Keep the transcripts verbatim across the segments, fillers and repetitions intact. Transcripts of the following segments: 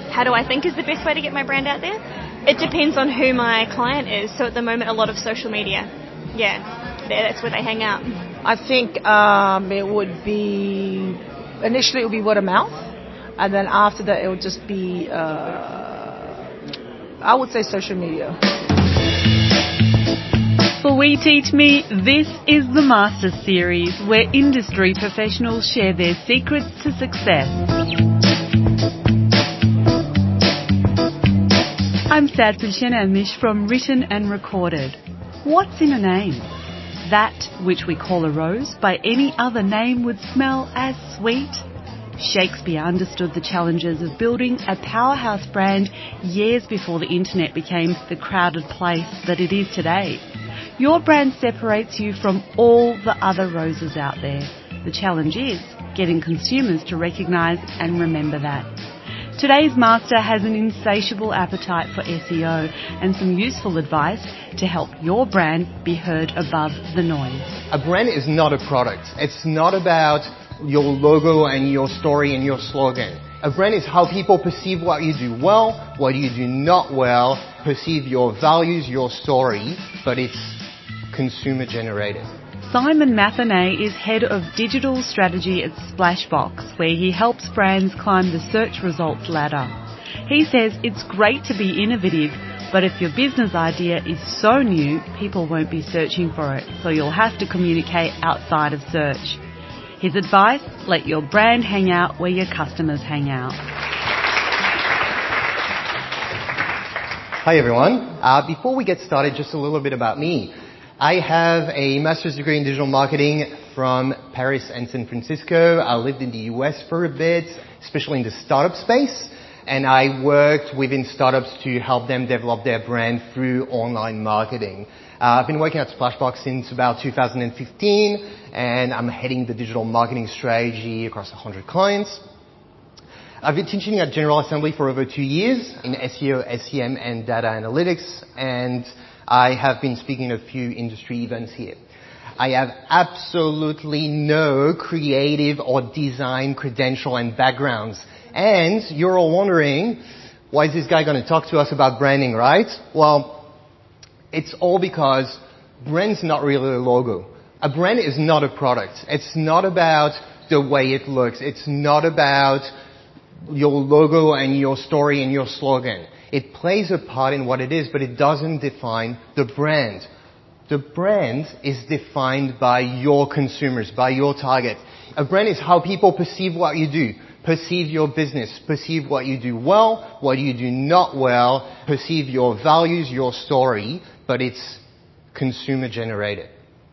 how do I think is the best way to get my brand out there? It depends on who my client is. So at the moment, a lot of social media. Yeah, that's where they hang out. I think um, it would be, initially it would be word of mouth, and then after that it would just be, uh, I would say social media. For We Teach Me, this is the Master Series, where industry professionals share their secrets to success. I'm Sadhbh Shenamish from Written and Recorded. What's in a name? That which we call a rose by any other name would smell as sweet. Shakespeare understood the challenges of building a powerhouse brand years before the internet became the crowded place that it is today. Your brand separates you from all the other roses out there. The challenge is getting consumers to recognise and remember that. Today's master has an insatiable appetite for S E O and some useful advice to help your brand be heard above the noise. A brand is not a product. It's not about your logo and your story and your slogan. A brand is how people perceive what you do well, what you do not well, perceive your values, your story, but it's consumer generated. Simon Mathernay is Head of Digital Strategy at Splashbox, where he helps brands climb the search results ladder. He says it's great to be innovative, but if your business idea is so new, people won't be searching for it, so you'll have to communicate outside of search. His advice, let your brand hang out where your customers hang out. Hi everyone. Uh, before we get started, just a little bit about me. I have a master's degree in digital marketing from Paris and San Francisco. I lived in the U S for a bit, especially in the startup space. And I worked within startups to help them develop their brand through online marketing. Uh, I've been working at Splashbox since about two thousand fifteen, and I'm heading the digital marketing strategy across one hundred clients. I've been teaching at General Assembly for over two years in S E O, S E M, and data analytics, and I have been speaking at a few industry events here. I have absolutely no creative or design credential and backgrounds. And you're all wondering, why is this guy going to talk to us about branding, right? Well, it's all because brand's not really a logo. A brand is not a product. It's not about the way it looks. It's not about your logo and your story and your slogan. It plays a part in what it is, but it doesn't define the brand. The brand is defined by your consumers, by your target. A brand is how people perceive what you do, perceive your business, perceive what you do well, what you do not well, perceive your values, your story, but it's consumer generated.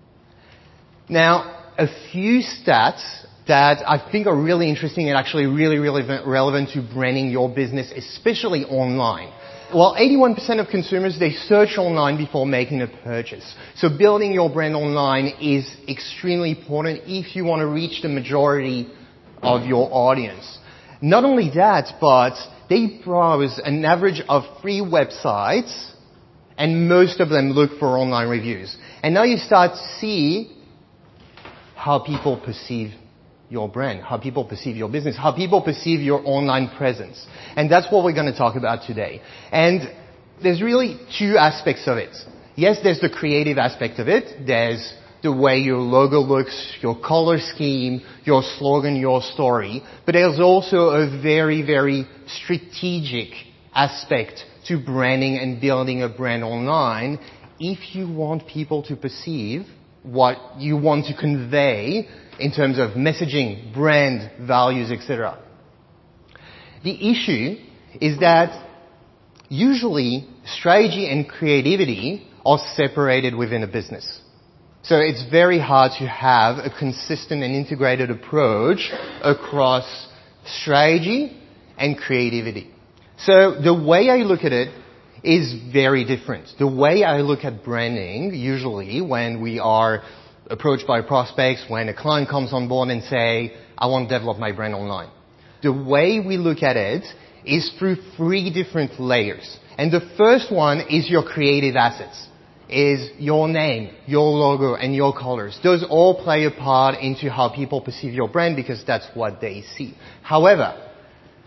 Now, a few stats that I think are really interesting and actually really, really relevant to branding your business, especially online. Well, eighty-one percent of consumers, they search online before making a purchase. So building your brand online is extremely important if you want to reach the majority of your audience. Not only that, but they browse an average of three websites, and most of them look for online reviews. And now you start to see how people perceive your brand, how people perceive your business, how people perceive your online presence. And that's what we're going to talk about today. And there's really two aspects of it. Yes, there's the creative aspect of it. There's the way your logo looks, your color scheme, your slogan, your story. But there's also a very, very strategic aspect to branding and building a brand online if you want people to perceive what you want to convey in terms of messaging, brand, values, et cetera. The issue is that usually strategy and creativity are separated within a business. So it's very hard to have a consistent and integrated approach across strategy and creativity. So the way I look at it is very different. The way I look at branding, usually when we are approached by prospects, when a client comes on board and say, I want to develop my brand online. The way we look at it is through three different layers. And the first one is your creative assets, is your name, your logo, and your colors. Those all play a part into how people perceive your brand because that's what they see. However,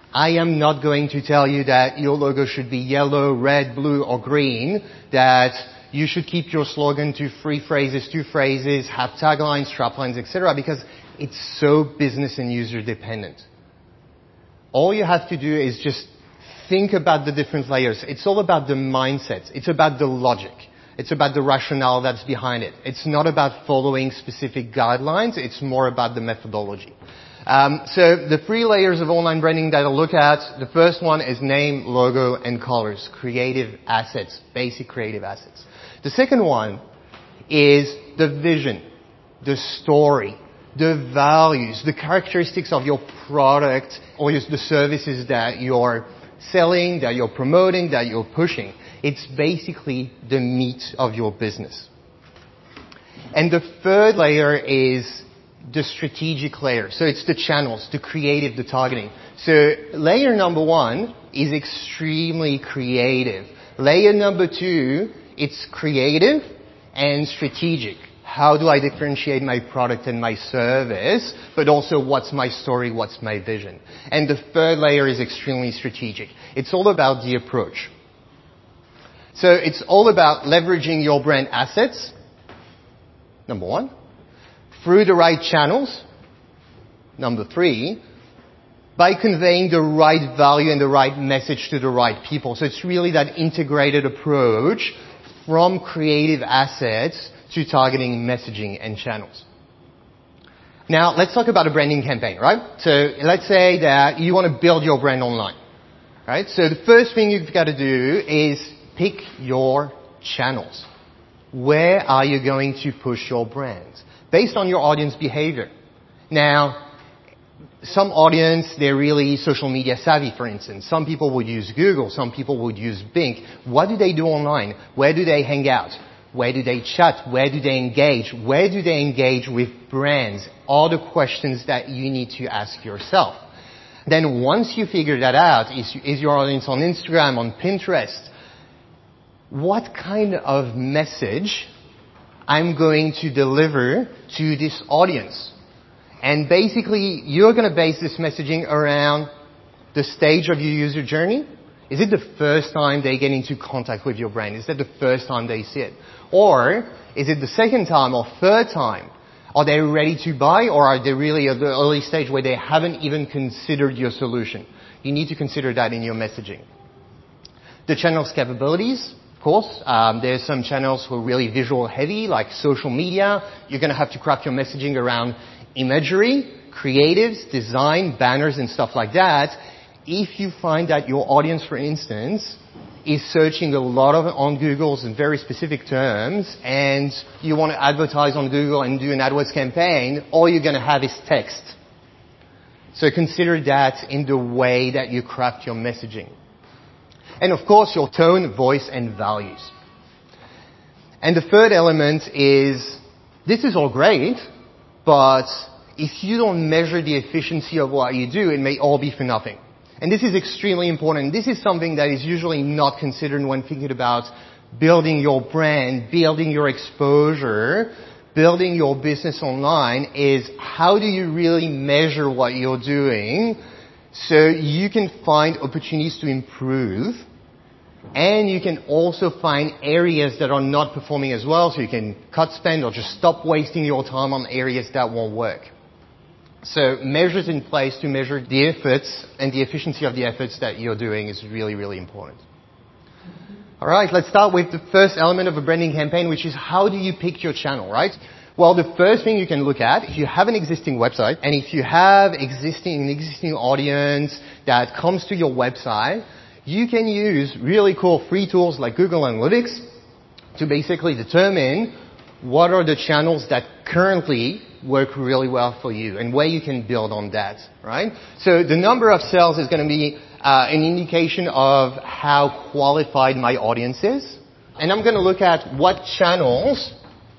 I am not going to tell you that your logo should be yellow, red, blue, or green, that you should keep your slogan to three phrases, two phrases, have taglines, straplines, et cetera, because it's so business and user dependent. All you have to do is just think about the different layers. It's all about the mindset. It's about the logic. It's about the rationale that's behind it. It's not about following specific guidelines. It's more about the methodology. Um, so the three layers of online branding that I'll look at, the first one is name, logo, and colors. Creative assets, basic creative assets. The second one is the vision, the story, the values, the characteristics of your product or the services that you're selling, that you're promoting, that you're pushing. It's basically the meat of your business. And the third layer is the strategic layer. So it's the channels, the creative, the targeting. So layer number one is extremely creative. Layer number two, it's creative and strategic. How do I differentiate my product and my service, but also what's my story, what's my vision? And the third layer is extremely strategic. It's all about the approach. So it's all about leveraging your brand assets, number one, through the right channels, number three, by conveying the right value and the right message to the right people. So it's really that integrated approach from creative assets to targeting, messaging, and channels. Now, let's talk about a branding campaign, right? So let's say that you want to build your brand online, right? So the first thing you've got to do is pick your channels. Where are you going to push your brand? Based on your audience behavior. Now, some audience, they're really social media savvy, for instance. Some people would use Google. Some people would use Bing. What do they do online? Where do they hang out? Where do they chat? Where do they engage? Where do they engage with brands? All the questions that you need to ask yourself. Then once you figure that out, is, is your audience on Instagram, on Pinterest? What kind of message I'm going to deliver to this audience? And basically, you're going to base this messaging around the stage of your user journey. Is it the first time they get into contact with your brand? Is that the first time they see it? Or is it the second time or third time? Are they ready to buy, or are they really at the early stage where they haven't even considered your solution? You need to consider that in your messaging. The channel's capabilities, of course. Um, there's some channels who are really visual heavy, like social media. You're going to have to craft your messaging around imagery, creatives, design, banners, and stuff like that. If you find that your audience, for instance, is searching a lot of on Google's in very specific terms, and you want to advertise on Google and do an AdWords campaign, all you're going to have is text. So consider that in the way that you craft your messaging. And of course, your tone, voice, and values. And the third element is, this is all great, but if you don't measure the efficiency of what you do, it may all be for nothing. And this is extremely important. This is something that is usually not considered when thinking about building your brand, building your exposure, building your business online, is how do you really measure what you're doing so you can find opportunities to improve, and you can also find areas that are not performing as well, so you can cut spend or just stop wasting your time on areas that won't work. So measures in place to measure the efforts and the efficiency of the efforts that you're doing is really, really important. All right, let's start with the first element of a branding campaign, which is how do you pick your channel, right? Well, the first thing you can look at, if you have an existing website, and if you have existing, an existing audience that comes to your website, you can use really cool free tools like Google Analytics to basically determine what are the channels that currently work really well for you and where you can build on that, right? So the number of sales is going to be uh, an indication of how qualified my audience is. And I'm going to look at what channels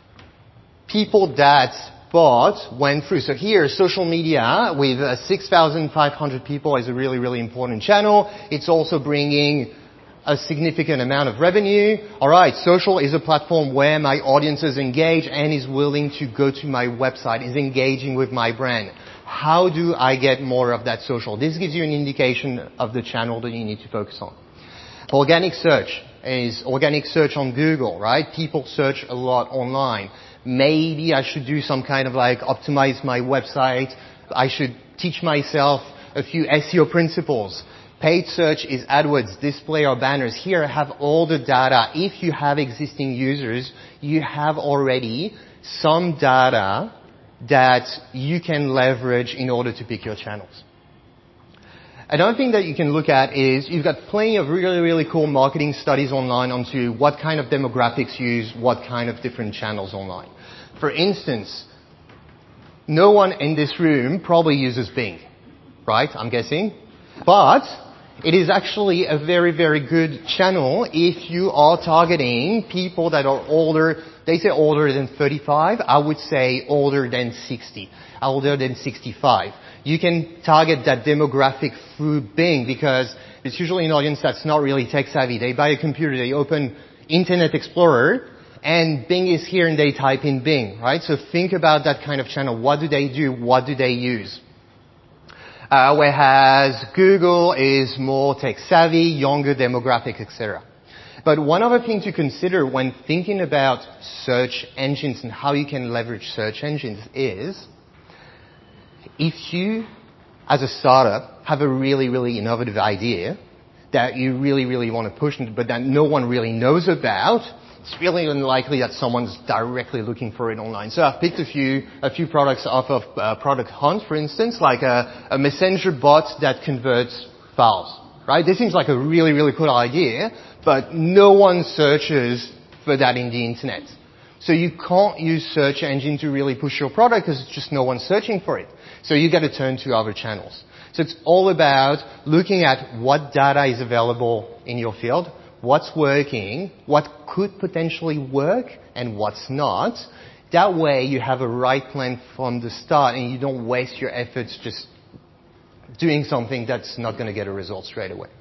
people that bought went through. So here, social media with uh, six thousand five hundred people is a really, really important channel. It's also bringing a significant amount of revenue. All right, social is a platform where my audiences engage and is willing to go to my website, is engaging with my brand. how do I get more of that social? This gives you an indication of the channel that you need to focus on. Organic search is organic search on Google, right? People search a lot online. Maybe I should do some kind of like optimize my website. I should teach myself a few S E O principles. Paid search is AdWords, display or banners. Here I have all the data. If you have existing users, you have already some data that you can leverage in order to pick your channels. Another thing that you can look at is you've got plenty of really, really cool marketing studies online onto what kind of demographics use what kind of different channels online. For instance, no one in this room probably uses Bing, right? I'm guessing. But it is actually a very, very good channel if you are targeting people that are older. They say older than thirty-five. I would say older than sixty, older than sixty-five. You can target that demographic through Bing because it's usually an audience that's not really tech savvy. They buy a computer, they open Internet Explorer, and Bing is here and they type in Bing, right? So think about that kind of channel. What do they do? What do they use? Uh, whereas Google is more tech savvy, younger demographic, et cetera. But one other thing to consider when thinking about search engines and how you can leverage search engines is if you, as a startup, have a really, really innovative idea that you really, really want to push, but that no one really knows about, it's really unlikely that someone's directly looking for it online. So I've picked a few, a few products off of uh, Product Hunt, for instance, like a, a messenger bot that converts files, right? This seems like a really, really cool idea, but no one searches for that in the internet. So you can't use search engine to really push your product because it's just no one searching for it. So you got to turn to other channels. So it's all about looking at what data is available in your field, what's working, what could potentially work, and what's not. That way you have a right plan from the start and you don't waste your efforts just doing something that's not going to get a result straight away.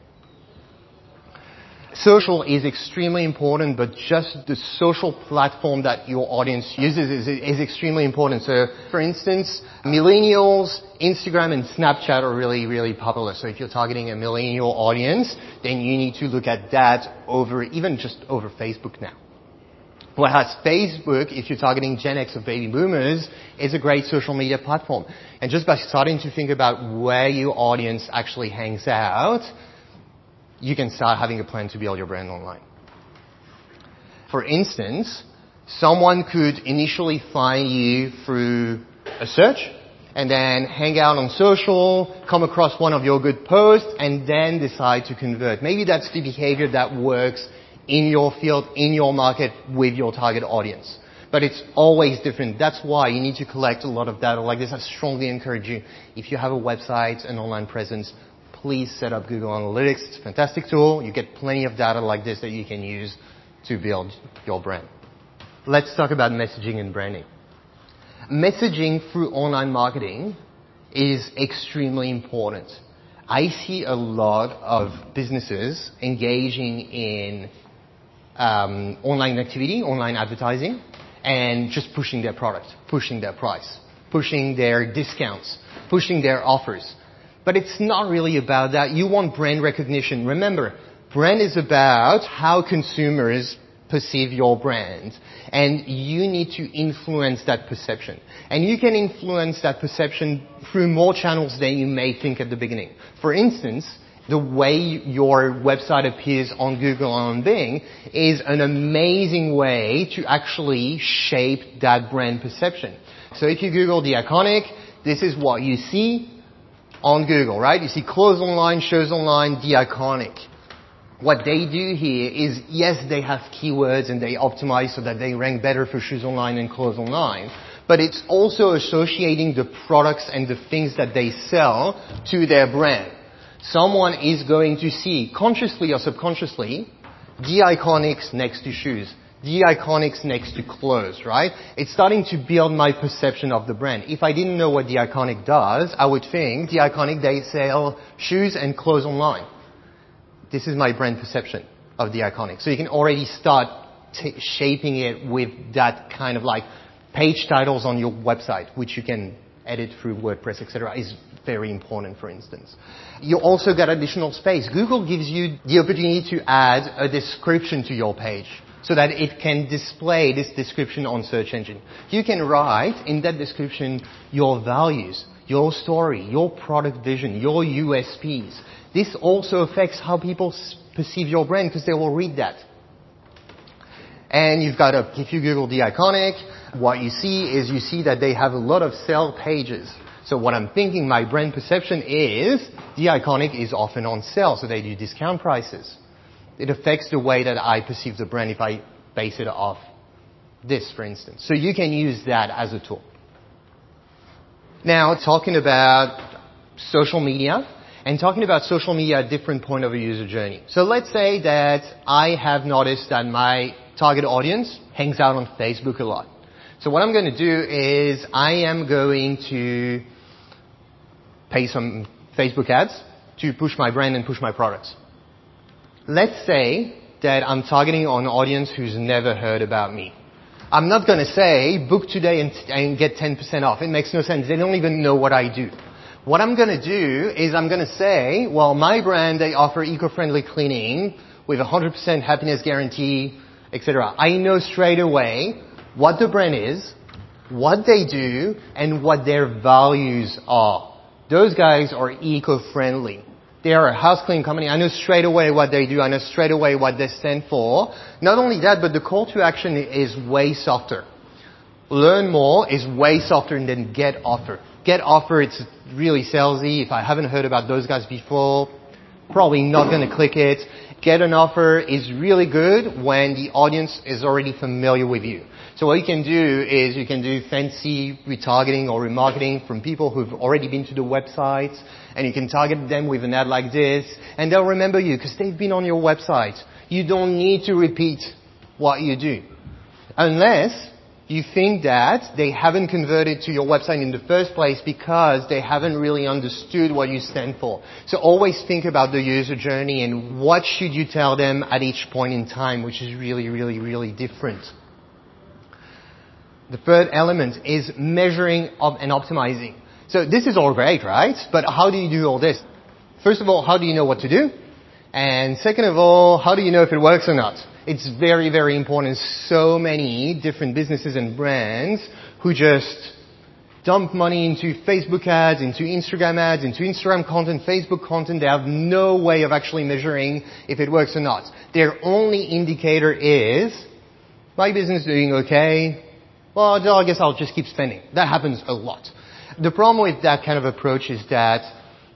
Social is extremely important, but just the social platform that your audience uses is, is extremely important. So, for instance, millennials, Instagram and Snapchat are really, really popular. So if you're targeting a millennial audience, then you need to look at that over, even just over Facebook now. Whereas Facebook, if you're targeting Gen X or baby boomers, is a great social media platform. And just by starting to think about where your audience actually hangs out, you can start having a plan to build your brand online. For instance, someone could initially find you through a search and then hang out on social, come across one of your good posts, and then decide to convert. Maybe that's the behavior that works in your field, in your market, with your target audience. But it's always different. That's why you need to collect a lot of data like this. I strongly encourage you, if you have a website, an online presence, please set up Google Analytics. It's a fantastic tool. You get plenty of data like this that you can use to build your brand. Let's talk about messaging and branding. Messaging through online marketing is extremely important. I see a lot of businesses engaging in um, online activity, online advertising, and just pushing their product, pushing their price, pushing their discounts, pushing their offers. But it's not really about that. You want brand recognition. Remember, brand is about how consumers perceive your brand. And you need to influence that perception. And you can influence that perception through more channels than you may think at the beginning. For instance, the way your website appears on Google and on Bing is an amazing way to actually shape that brand perception. So if you Google The Iconic, this is what you see on Google, right? You see clothes online, shows online, The Iconic. What they do here is, yes, they have keywords and they optimize so that they rank better for shoes online and clothes online, but it's also associating the products and the things that they sell to their brand. Someone is going to see, consciously or subconsciously, The Iconics next to shoes, The Iconics next to clothes, right? It's starting to build my perception of the brand. If I didn't know what The Iconic does, I would think The Iconic, they sell shoes and clothes online. This is my brand perception of The Iconic. So you can already start t- shaping it with that kind of like page titles on your website, which you can edit through WordPress, et cetera, is very important, for instance. You also get additional space. Google gives you the opportunity to add a description to your page so that it can display this description on search engine. You can write in that description your values, your story, your product vision, your U S Ps. This also affects how people perceive your brand because they will read that. And you've got a, if you Google The Iconic, what you see is you see that they have a lot of sell pages. So what I'm thinking my brand perception is The Iconic is often on sale, so they do discount prices. It affects the way that I perceive the brand if I base it off this, for instance. So you can use that as a tool. Now, talking about social media, and talking about social media at different point of a user journey. So let's say that I have noticed that my target audience hangs out on Facebook a lot. So what I'm going to do is I am going to pay some Facebook ads to push my brand and push my products. Let's say that I'm targeting an audience who's never heard about me. I'm not going to say, book today and, and get ten percent off. It makes no sense. They don't even know what I do. What I'm going to do is I'm going to say, well, my brand, they offer eco-friendly cleaning with a one hundred percent happiness guarantee, et cetera. I know straight away what the brand is, what they do, and what their values are. Those guys are eco-friendly. They are a house cleaning company. I know straight away what they do. I know straight away what they stand for. Not only that, but the call to action is way softer. Learn more is way softer than get offer. Get offer, it's really salesy. If I haven't heard about those guys before, probably not going to click it. Get an offer is really good when the audience is already familiar with you. So what you can do is you can do fancy retargeting or remarketing from people who've already been to the website, and you can target them with an ad like this, and they'll remember you because they've been on your website. You don't need to repeat what you do. Unless you think that they haven't converted to your website in the first place because they haven't really understood what you stand for. So always think about the user journey and what should you tell them at each point in time, which is really, really, really different. The third element is measuring and optimizing. So this is all great, right? But how do you do all this? First of all, how do you know what to do? And second of all, how do you know if it works or not? It's very, very important. So many different businesses and brands who just dump money into Facebook ads, into Instagram ads, into Instagram content, Facebook content. They have no way of actually measuring if it works or not. Their only indicator is, my business is doing okay. Well, I guess I'll just keep spending. That happens a lot. The problem with that kind of approach is that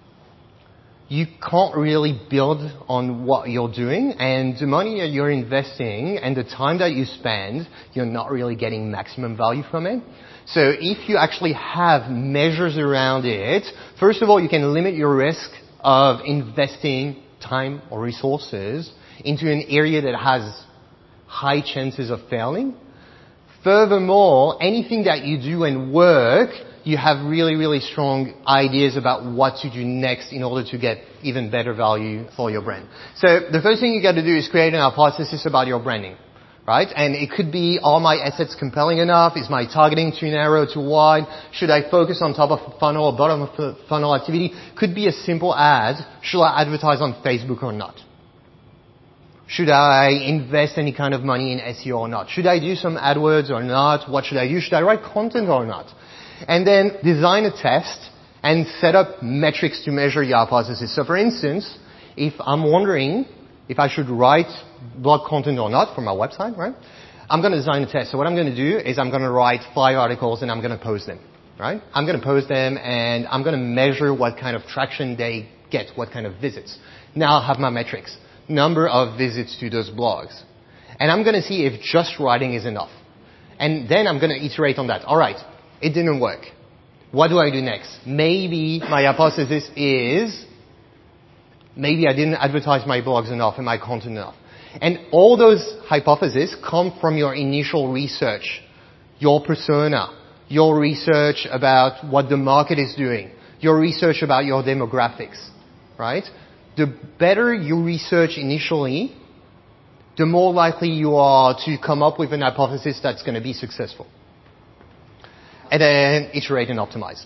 you can't really build on what you're doing, and the money that you're investing and the time that you spend, you're not really getting maximum value from it. So if you actually have measures around it, first of all, you can limit your risk of investing time or resources into an area that has high chances of failing. Furthermore, anything that you do and work, you have really, really strong ideas about what to do next in order to get even better value for your brand. So the first thing you got to do is create an hypothesis about your branding, right? And it could be, are my assets compelling enough? Is my targeting too narrow, too wide? Should I focus on top of a funnel or bottom of the funnel activity? Could be a simple ad. Should I advertise on Facebook or not? Should I invest any kind of money in S E O or not? Should I do some AdWords or not? What should I do? Should I write content or not? And then design a test and set up metrics to measure your hypothesis. So for instance, if I'm wondering if I should write blog content or not for my website, right? I'm going to design a test. So what I'm going to do is I'm going to write five articles and I'm going to post them, right? I'm going to post them and I'm going to measure what kind of traction they get, what kind of visits. Now I have my metrics. Number of visits to those blogs. And I'm going to see if just writing is enough. And then I'm going to iterate on that. All right, it didn't work. What do I do next? Maybe my hypothesis is, maybe I didn't advertise my blogs enough and my content enough. And all those hypotheses come from your initial research, your persona, your research about what the market is doing, your research about your demographics, right? The better you research initially, the more likely you are to come up with an hypothesis that's going to be successful. And then iterate and optimize.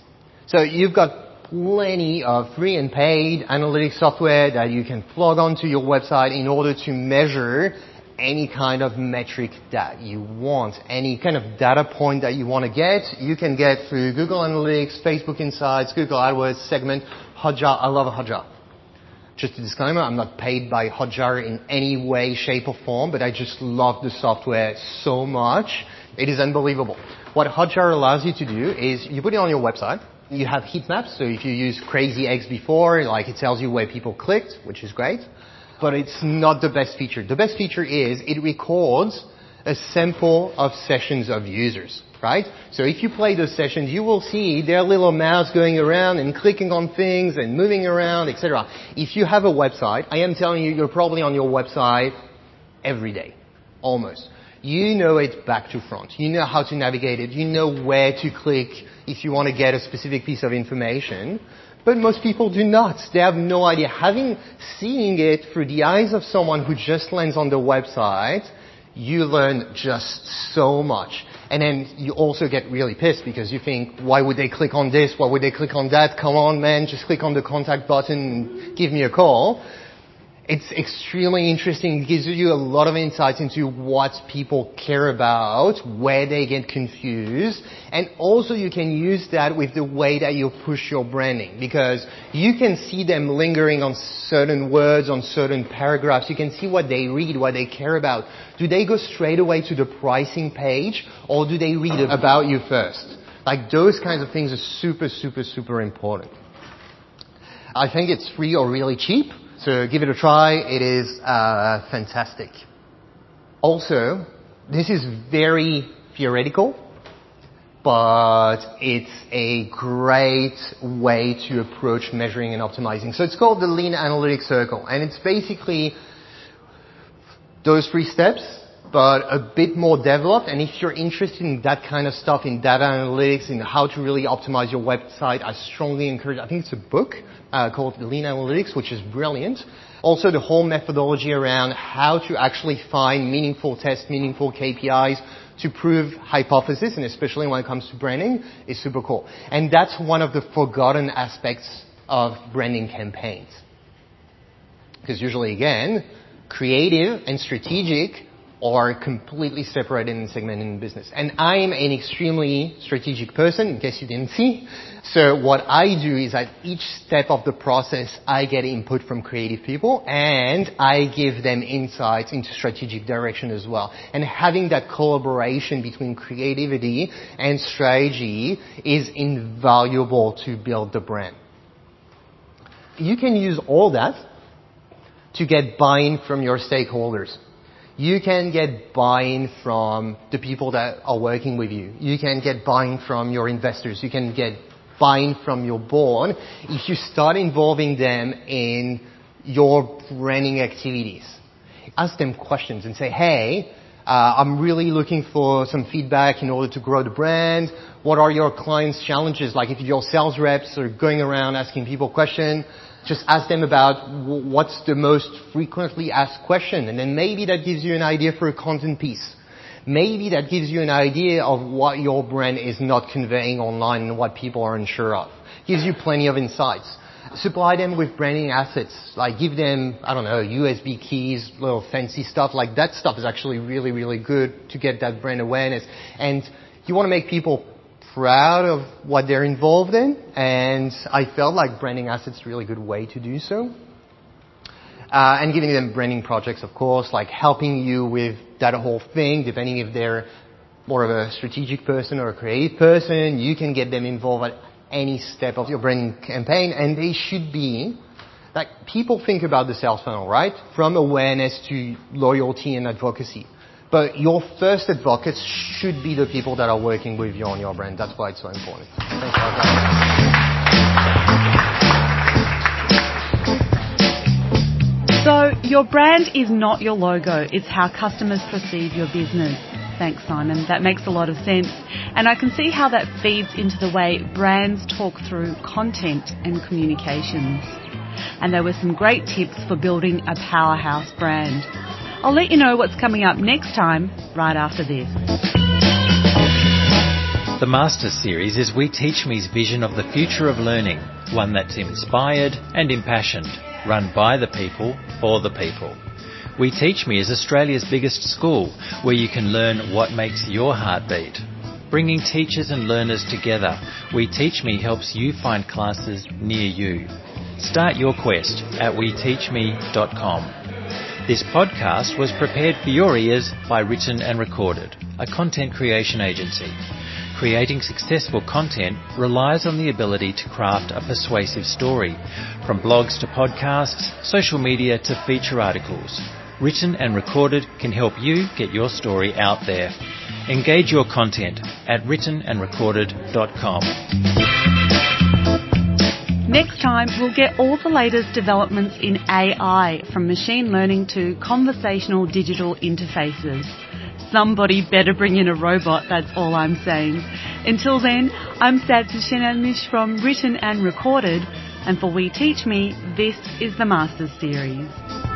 So you've got plenty of free and paid analytics software that you can plug onto your website in order to measure any kind of metric that you want, any kind of data point that you want to get. You can get through Google Analytics, Facebook Insights, Google AdWords, Segment, Hotjar. I love Hotjar. Just a disclaimer, I'm not paid by Hotjar in any way, shape or form, but I just love the software so much. It is unbelievable. What Hotjar allows you to do is you put it on your website. You have heat maps, so if you used Crazy Eggs before, like it tells you where people clicked, which is great. But it's not the best feature. The best feature is it records a sample of sessions of users, right? So if you play those sessions, you will see their little mouse going around and clicking on things and moving around, et cetera. If you have a website, I am telling you, you're probably on your website every day, almost. You know it back to front. You know how to navigate it. You know where to click if you want to get a specific piece of information. But most people do not. They have no idea. Having seeing it through the eyes of someone who just lands on the website, you learn just so much. And then you also get really pissed because you think, why would they click on this? Why would they click on that? Come on, man, just click on the contact button and give me a call. It's extremely interesting. It gives you a lot of insights into what people care about, where they get confused, and also you can use that with the way that you push your branding, because you can see them lingering on certain words, on certain paragraphs. You can see what they read, what they care about. Do they go straight away to the pricing page, or do they read about you first? Like those kinds of things are super, super, super important. I think it's free or really cheap. So give it a try. It is uh, fantastic. Also, this is very theoretical, but it's a great way to approach measuring and optimizing. So it's called the Lean Analytics Circle, and it's basically those three steps, but a bit more developed. And if you're interested in that kind of stuff, in data analytics, in how to really optimize your website, I strongly encourage, I think it's a book uh, called The Lean Analytics, which is brilliant. Also, the whole methodology around how to actually find meaningful tests, meaningful K P Is to prove hypothesis, and especially when it comes to branding, is super cool. And that's one of the forgotten aspects of branding campaigns. Because usually, again, creative and strategic are completely separated and segmented in business. And I'm an extremely strategic person, in case you didn't see. So what I do is at each step of the process, I get input from creative people and I give them insights into strategic direction as well. And having that collaboration between creativity and strategy is invaluable to build the brand. You can use all that to get buy-in from your stakeholders. You can get buy-in from the people that are working with you. You can get buy-in from your investors. You can get buy-in from your board if you start involving them in your branding activities. Ask them questions and say, hey, uh, I'm really looking for some feedback in order to grow the brand. What are your clients' challenges? Like if your sales reps are going around asking people questions, just ask them about what's the most frequently asked question, and then maybe that gives you an idea for a content piece. Maybe that gives you an idea of what your brand is not conveying online and what people are unsure of. Gives you plenty of insights. Supply them with branding assets, like give them, I don't know, U S B keys, little fancy stuff. Like that stuff is actually really, really good to get that brand awareness. And you want to make people proud of what they're involved in, and I felt like branding assets is a really good way to do so. Uh, and giving them branding projects, of course, like helping you with that whole thing, depending if they're more of a strategic person or a creative person. You can get them involved at any step of your branding campaign, and they should be, like, people think about the sales funnel, right? From awareness to loyalty and advocacy. But your first advocates should be the people that are working with you on your brand. That's why it's so important. Thanks, So your brand is not your logo. It's how customers perceive your business. Thanks, Simon. That makes a lot of sense. And I can see how that feeds into the way brands talk through content and communications. And there were some great tips for building a powerhouse brand. I'll let you know what's coming up next time, right after this. The Masters Series is We Teach Me's vision of the future of learning, one that's inspired and impassioned, run by the people, for the people. We Teach Me is Australia's biggest school, where you can learn what makes your heart beat. Bringing teachers and learners together, We Teach Me helps you find classes near you. Start your quest at we teach me dot com. This podcast was prepared for your ears by Written and Recorded, a content creation agency. Creating successful content relies on the ability to craft a persuasive story, from blogs to podcasts, social media to feature articles. Written and Recorded can help you get your story out there. Engage your content at written and recorded dot com. Next time, we'll get all the latest developments in A I, from machine learning to conversational digital interfaces. Somebody better bring in a robot, that's all I'm saying. Until then, I'm Sadhya Shenamish from Written and Recorded, and for We Teach Me, this is the Masters Series.